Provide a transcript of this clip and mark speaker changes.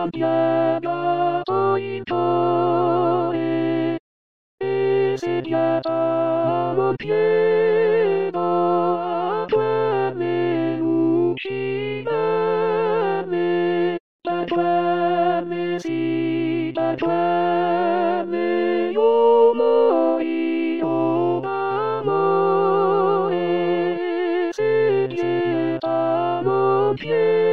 Speaker 1: cambiato in cuore e sediato pieno a fame luccidame, da fame sì, da fame io morirò d'amore, sediato pieno.